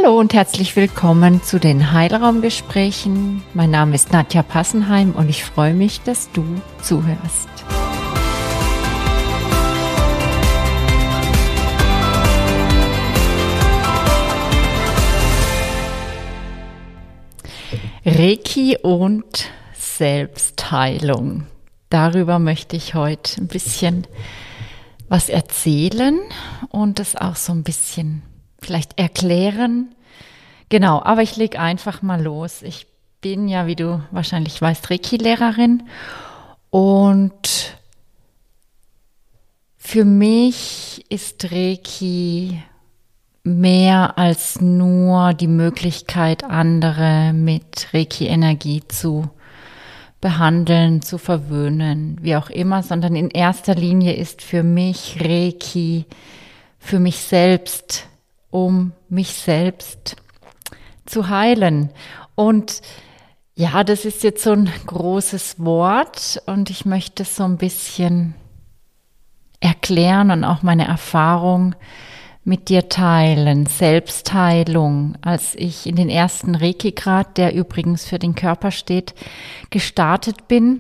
Hallo und herzlich willkommen zu den Heilraumgesprächen. Mein Name ist Nadja Passenheim und ich freue mich, dass du zuhörst. Reiki und Selbstheilung. Darüber möchte ich heute ein bisschen was erzählen und das auch so ein bisschen vielleicht erklären. Genau, aber ich lege einfach mal los. Ich bin ja, wie du wahrscheinlich weißt, Reiki-Lehrerin und für mich ist Reiki mehr als nur die Möglichkeit, andere mit Reiki-Energie zu behandeln, zu verwöhnen, wie auch immer, sondern in erster Linie ist für mich Reiki für mich selbst, um mich selbst zu heilen. Und ja, das ist jetzt so ein großes Wort und ich möchte es so ein bisschen erklären und auch meine Erfahrung mit dir teilen. Selbstheilung, als ich in den ersten Reiki-Grad, der übrigens für den Körper steht, gestartet bin,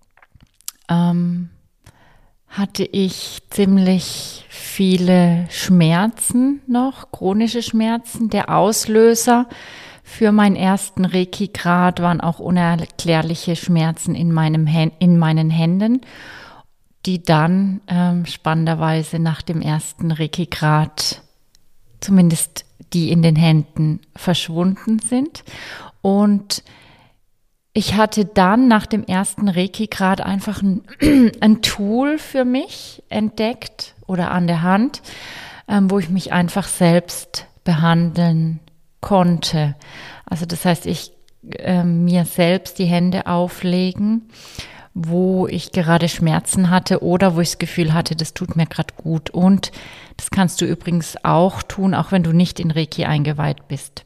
hatte ich ziemlich viele Schmerzen noch, chronische Schmerzen. Der Auslöser für meinen ersten Reiki-Grad waren auch unerklärliche Schmerzen in meinen Händen, die dann spannenderweise nach dem ersten Reiki-Grad, zumindest die in den Händen, verschwunden sind. Und ich hatte dann nach dem ersten Reiki-Grad einfach ein Tool für mich entdeckt oder an der Hand, wo ich mich einfach selbst behandeln konnte. Also das heißt, ich mir selbst die Hände auflegen, wo ich gerade Schmerzen hatte oder wo ich das Gefühl hatte, das tut mir gerade gut. Und das kannst du übrigens auch tun, auch wenn du nicht in Reiki eingeweiht bist.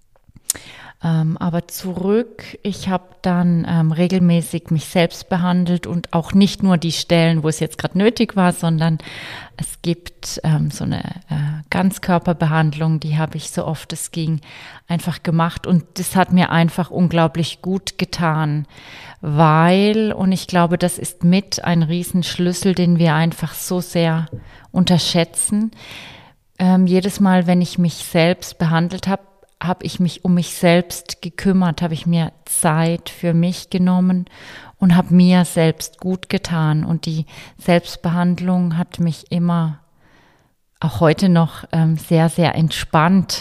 Aber zurück, ich habe dann regelmäßig mich selbst behandelt und auch nicht nur die Stellen, wo es jetzt gerade nötig war, sondern es gibt so eine Ganzkörperbehandlung, die habe ich so oft es ging einfach gemacht und das hat mir einfach unglaublich gut getan, weil, und ich glaube, das ist mit ein Riesenschlüssel, den wir einfach so sehr unterschätzen, jedes Mal, wenn ich mich selbst behandelt habe ich mich um mich selbst gekümmert, habe ich mir Zeit für mich genommen und habe mir selbst gut getan. Und die Selbstbehandlung hat mich immer, auch heute noch, sehr, sehr entspannt.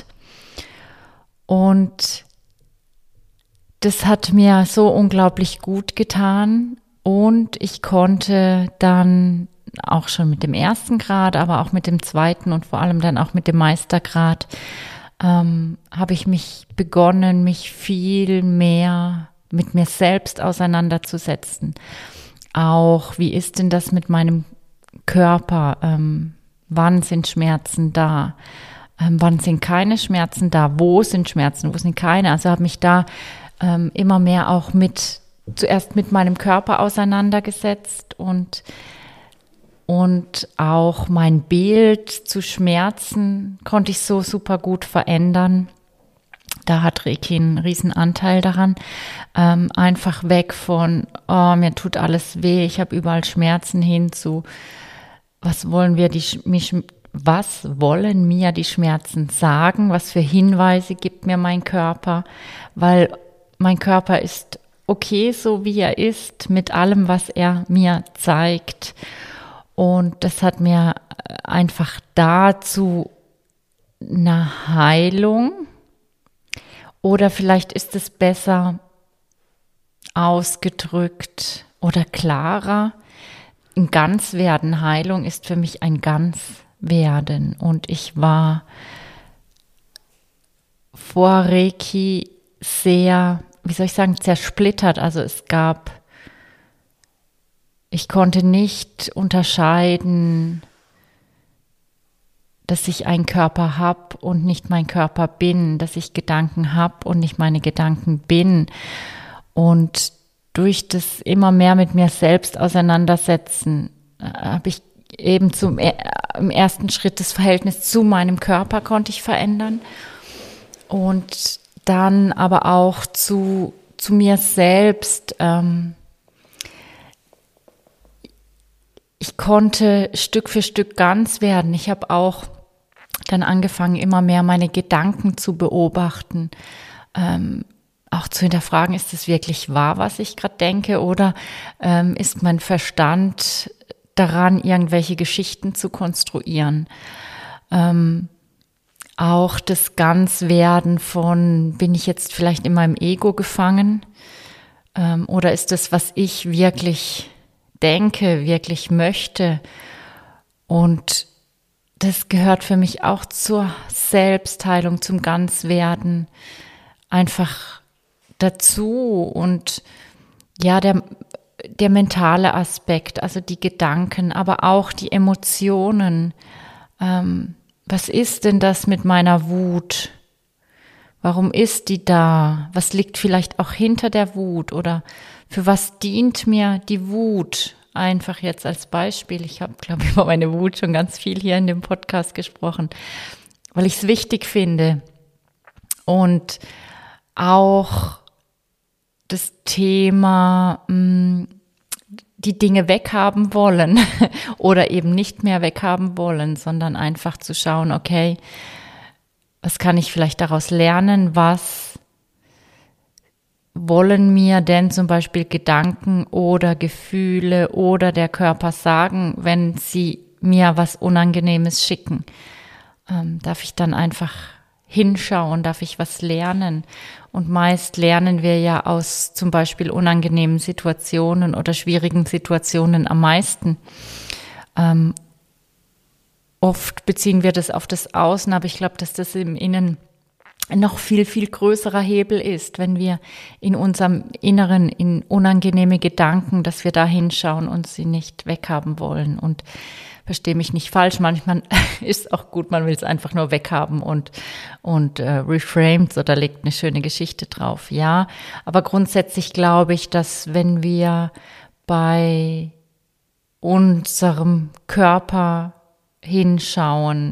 Und das hat mir so unglaublich gut getan. Und ich konnte dann auch schon mit dem ersten Grad, aber auch mit dem zweiten und vor allem dann auch mit dem Meistergrad, habe ich mich begonnen, mich viel mehr mit mir selbst auseinanderzusetzen. Auch, wie ist denn das mit meinem Körper? Wann sind Schmerzen da? Wann sind keine Schmerzen da? Wo sind Schmerzen? Wo sind keine? Also habe mich da immer mehr auch zuerst mit meinem Körper auseinandergesetzt und auch mein Bild zu Schmerzen konnte ich so super gut verändern. Da hat Reiki einen riesen Anteil daran. Einfach weg von, oh, mir tut alles weh, ich habe überall Schmerzen, hin zu, was wollen mir die Schmerzen sagen? Was für Hinweise gibt mir mein Körper? Weil mein Körper ist okay, so wie er ist, mit allem, was er mir zeigt. Und das hat mir einfach dazu eine Heilung oder vielleicht ist es besser ausgedrückt oder klarer. Ein Ganzwerden, Heilung ist für mich ein Ganzwerden. Und ich war vor Reiki sehr, zersplittert. Also ich konnte nicht unterscheiden, dass ich einen Körper habe und nicht mein Körper bin, dass ich Gedanken habe und nicht meine Gedanken bin. Und durch das immer mehr mit mir selbst auseinandersetzen, habe ich eben im ersten Schritt das Verhältnis zu meinem Körper konnte ich verändern. Und dann aber auch zu mir selbst. Ich konnte Stück für Stück ganz werden. Ich habe auch dann angefangen, immer mehr meine Gedanken zu beobachten, auch zu hinterfragen, ist es wirklich wahr, was ich gerade denke, oder ist mein Verstand daran, irgendwelche Geschichten zu konstruieren? Auch das Ganzwerden von, bin ich jetzt vielleicht in meinem Ego gefangen? Oder ist das, was ich wirklich denke, wirklich möchte? Und das gehört für mich auch zur Selbstheilung, zum Ganzwerden einfach dazu. Und ja, der mentale Aspekt, also die Gedanken, aber auch die Emotionen. Was ist denn das mit meiner Wut? Warum ist die da? Was liegt vielleicht auch hinter der Wut? Oder für was dient mir die Wut? Einfach jetzt als Beispiel. Ich habe, glaube ich, über meine Wut schon ganz viel hier in dem Podcast gesprochen, weil ich es wichtig finde. Und auch das Thema, die Dinge weghaben wollen oder eben nicht mehr weghaben wollen, sondern einfach zu schauen, okay, was kann ich vielleicht daraus lernen? Was wollen mir denn zum Beispiel Gedanken oder Gefühle oder der Körper sagen, wenn sie mir was Unangenehmes schicken? Darf ich dann einfach hinschauen? Darf ich was lernen? Und meist lernen wir ja aus zum Beispiel unangenehmen Situationen oder schwierigen Situationen am meisten. Oft beziehen wir das auf das Außen, aber ich glaube, dass das im Innen noch viel, viel größerer Hebel ist, wenn wir in unserem Inneren in unangenehme Gedanken, dass wir da hinschauen und sie nicht weghaben wollen. Und verstehe mich nicht falsch, manchmal ist es auch gut, man will es einfach nur weghaben und reframed oder legt eine schöne Geschichte drauf. Ja, aber grundsätzlich glaube ich, dass wenn wir bei unserem Körper hinschauen,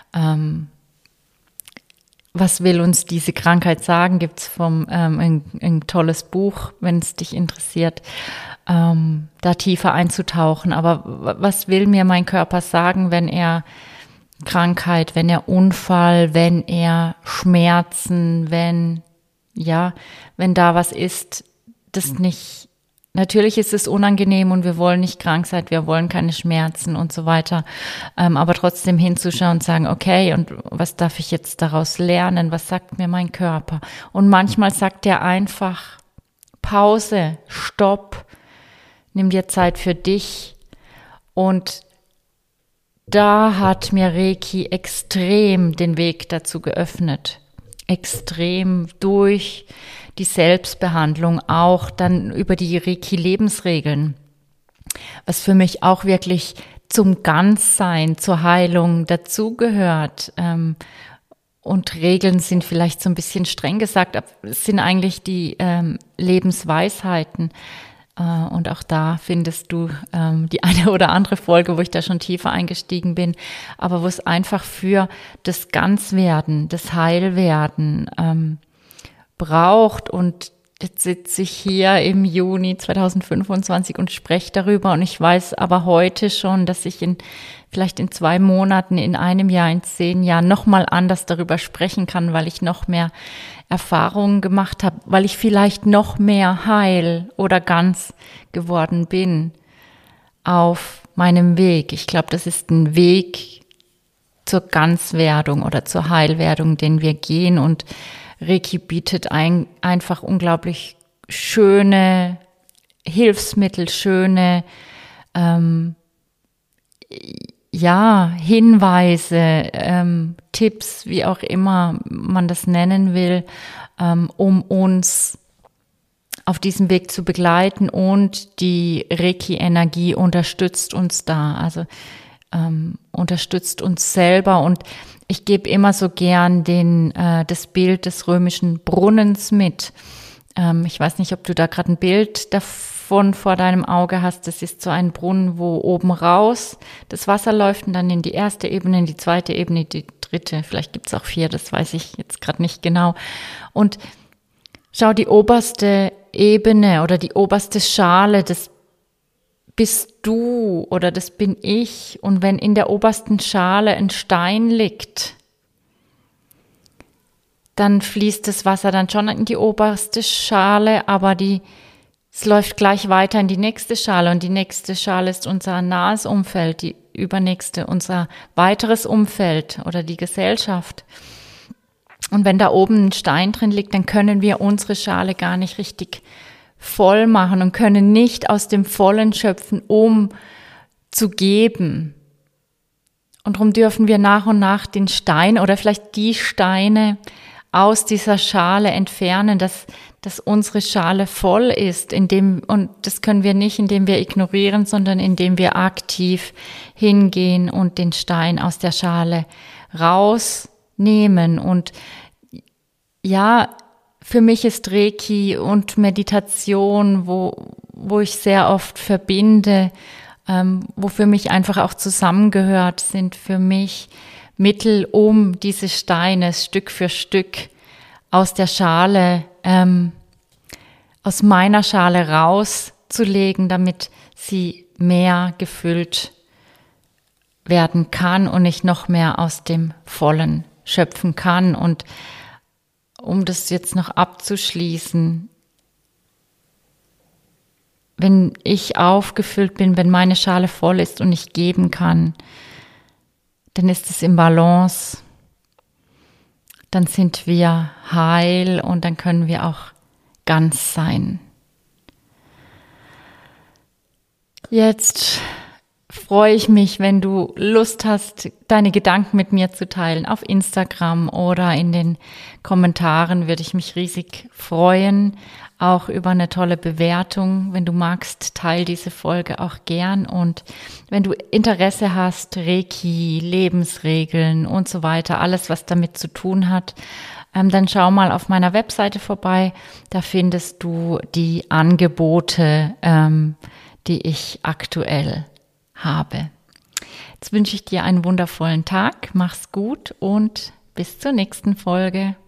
was will uns diese Krankheit sagen? Gibt es ein tolles Buch, wenn es dich interessiert, da tiefer einzutauchen. Aber was will mir mein Körper sagen, wenn er Krankheit, wenn er Unfall, wenn er Schmerzen, wenn da was ist, das nicht, natürlich ist es unangenehm und wir wollen nicht krank sein, wir wollen keine Schmerzen und so weiter, aber trotzdem hinzuschauen und sagen, okay, und was darf ich jetzt daraus lernen, was sagt mir mein Körper? Und manchmal sagt er einfach, Pause, Stopp, nimm dir Zeit für dich. Und da hat mir Reiki extrem den Weg dazu geöffnet, extrem durch die Selbstbehandlung, auch dann über die Reiki-Lebensregeln, was für mich auch wirklich zum Ganzsein, zur Heilung dazugehört. Und Regeln sind vielleicht so ein bisschen streng gesagt, aber es sind eigentlich die Lebensweisheiten. Und auch da findest du die eine oder andere Folge, wo ich da schon tiefer eingestiegen bin, aber wo es einfach für das Ganzwerden, das Heilwerden braucht. Und jetzt sitze ich hier im Juni 2025 und spreche darüber. Und ich weiß aber heute schon, dass ich vielleicht in 2 Monaten, in einem Jahr, in 10 Jahren nochmal anders darüber sprechen kann, weil ich noch mehr Erfahrungen gemacht habe, weil ich vielleicht noch mehr heil oder ganz geworden bin auf meinem Weg. Ich glaube, das ist ein Weg zur Ganzwerdung oder zur Heilwerdung, den wir gehen, und Reiki bietet einfach unglaublich schöne Hilfsmittel, schöne Hinweise, Tipps, wie auch immer man das nennen will, um uns auf diesem Weg zu begleiten, und die Reiki-Energie unterstützt uns da, also unterstützt uns selber. Und ich gebe immer so gern das Bild des römischen Brunnens mit. Ich weiß nicht, ob du da gerade ein Bild davon vor deinem Auge hast. Das ist so ein Brunnen, wo oben raus das Wasser läuft und dann in die erste Ebene, in die zweite Ebene, die dritte, vielleicht gibt es auch 4, das weiß ich jetzt gerade nicht genau. Und schau, die oberste Ebene oder die oberste Schale, das bist du oder das bin ich. Und wenn in der obersten Schale ein Stein liegt, dann fließt das Wasser dann schon in die oberste Schale, aber es läuft gleich weiter in die nächste Schale und die nächste Schale ist unser nahes Umfeld, die übernächste unser weiteres Umfeld oder die Gesellschaft. Und wenn da oben ein Stein drin liegt, dann können wir unsere Schale gar nicht richtig voll machen und können nicht aus dem Vollen schöpfen, um zu geben. Und darum dürfen wir nach und nach den Stein oder vielleicht die Steine aus dieser Schale entfernen, dass unsere Schale voll ist, und das können wir nicht, indem wir ignorieren, sondern indem wir aktiv hingehen und den Stein aus der Schale rausnehmen. Und ja, für mich ist Reiki und Meditation, wo ich sehr oft verbinde, wo für mich einfach auch zusammengehört, sind für mich Mittel, um diese Steine Stück für Stück aus der Schale, aus meiner Schale rauszulegen, damit sie mehr gefüllt werden kann und ich noch mehr aus dem Vollen schöpfen kann. Und um das jetzt noch abzuschließen, wenn ich aufgefüllt bin, wenn meine Schale voll ist und ich geben kann, dann ist es im Balance, dann sind wir heil und dann können wir auch ganz sein. Jetzt freue ich mich, wenn du Lust hast, deine Gedanken mit mir zu teilen auf Instagram oder in den Kommentaren, würde ich mich riesig freuen. Auch über eine tolle Bewertung. Wenn du magst, teile diese Folge auch gern. Und wenn du Interesse hast, Reiki, Lebensregeln und so weiter, alles, was damit zu tun hat, dann schau mal auf meiner Webseite vorbei. Da findest du die Angebote, die ich aktuell habe. Jetzt wünsche ich dir einen wundervollen Tag. Mach's gut und bis zur nächsten Folge.